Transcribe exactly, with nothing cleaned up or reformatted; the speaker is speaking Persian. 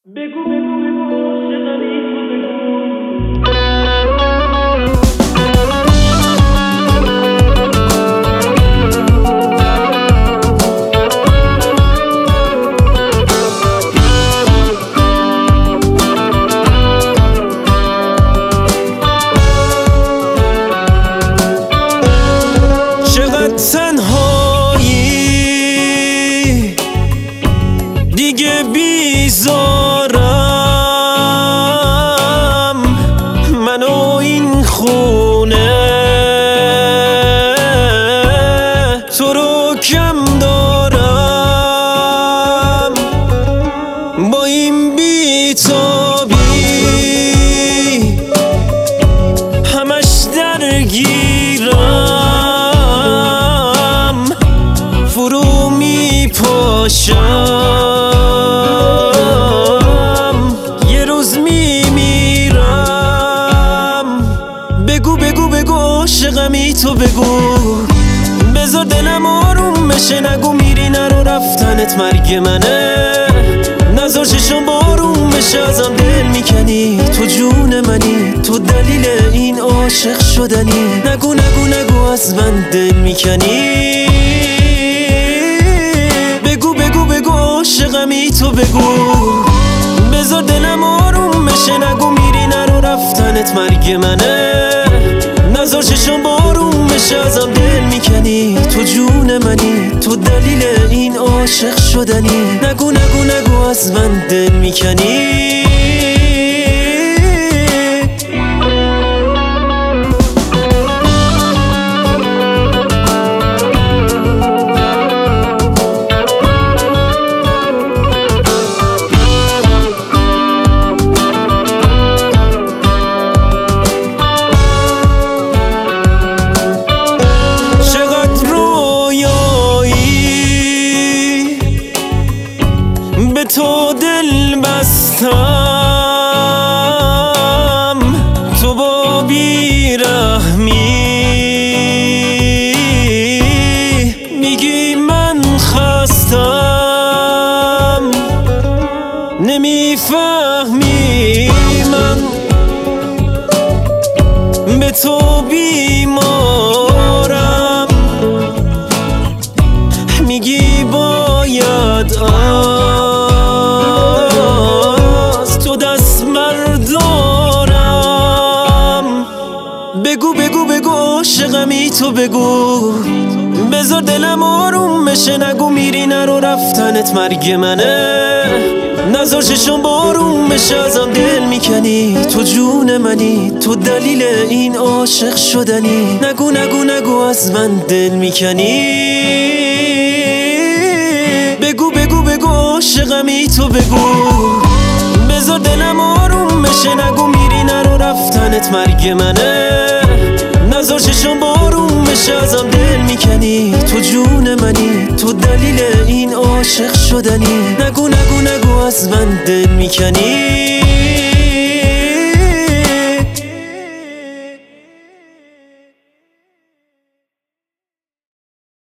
بگو بگو بگو عاشقمی تو بگو چقدر تنهایی دیگه بیزارم من و این خونه تو رو کم دارم با این بیتابی همش درگیرم فرو می پاشم یه روز می میرم بگو بگو بگو عاشقمی تو بگو بذار دلم آروم بشه نگو میری نرو رفتنت مرگ منه نذار چشم بارون بشه ازم دل میکنی تو جون منی تو دلیل این عاشق شدنی نگو نگو نگو از من دل میکنی بگو بگو بگو عاشقمی تو بگو بذار دلم آروم بشه نگو میری نرو رفتنت مرگ منه نذار چشم بارون بشه ازم دل میکنی تو جون منی تو دلیل این عاشق شدنی نگو نگو نگو از من دل میکنی به تو دل بستم تو با بیرحمی میگی من خستم نمیفهمی من به تو بیمارم میگی باید بگو بگو بگو عاشقمی تو بگو بذار دلم آروم بشه نگو میری نرو رفتنت مرگ منه نذار چشم بارون بشه ازم دل میکنی تو جون منی تو دلیل این عاشق شدنی نگو نگو نگو از من دل میکنی بگو بگو بگو عاشقمی تو بگو بذار دلم آروم بشه نگو میری نرو رفتنت مرگ منه نذار چشم بارون بشه ازم دل میکنی تو جون منی تو دلیل این عاشق شدنی نگو نگو نگو از من دل میکنی